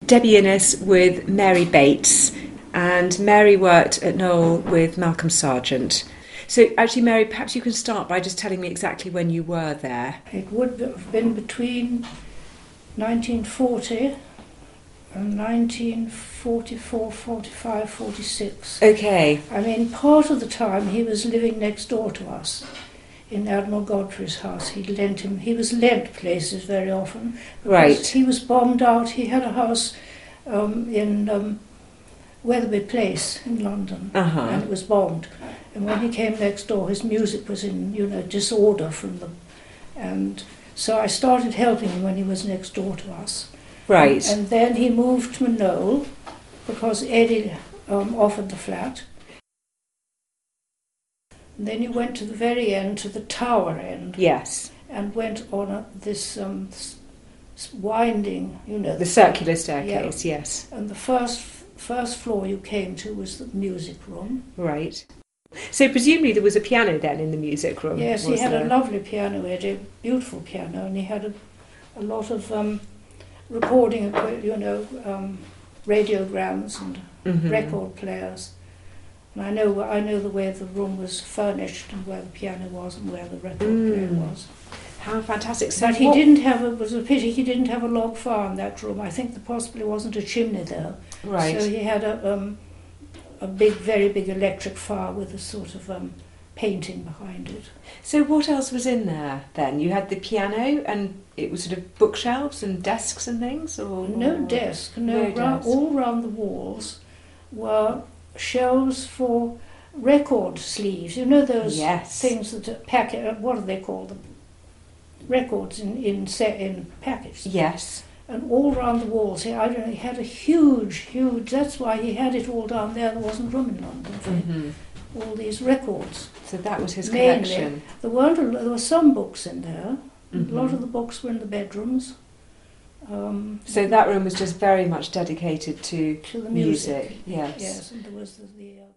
Debbie Innes with Mary Bates, and Mary worked at Knowle with Malcolm Sargent. So actually, Mary, perhaps you can start by just telling me exactly when you were there. It would have been between 1940 and 1944, 45, 46. Okay. I mean, part of the time he was living next door to us in Admiral Godfrey's house. He was lent places very often. Right. He was bombed out. He had a house in Wetherby Place in London, and it was bombed. And when he came next door, his music was in, disorder from them. And so I started helping him when he was next door to us. Right. And then he moved to Knowle because Eddie offered the flat. And then he went to the very end, to the tower end. Yes. And went on this winding, the circular staircase, yeah. Yes. And the first floor you came to was the music room. Right. So presumably there was a piano then in the music room? Yes, he had a lovely piano, Eddie, beautiful piano, and he had a lot of recording, radiograms and record players. And I know the way the room was furnished and where the piano was and where the record player was. How fantastic! So but it was a pity he didn't have a log fire in that room. I think there possibly wasn't a chimney there. Right. So he had a big, very big electric fire with a sort of painting behind it. So what else was in there then? You had the piano and it was sort of bookshelves and desks and things? No desk. All round the walls were shelves for record sleeves. You know those things that packet. What do they call them? Records in packets. Yes. And all round the walls, he had a huge. That's why he had it all down there. There wasn't room in London for all these records. So that was his Mainly, collection. there were some books in there. A lot of the books were in the bedrooms. So that room was just very much dedicated to the music. Yes. Yes, and there was the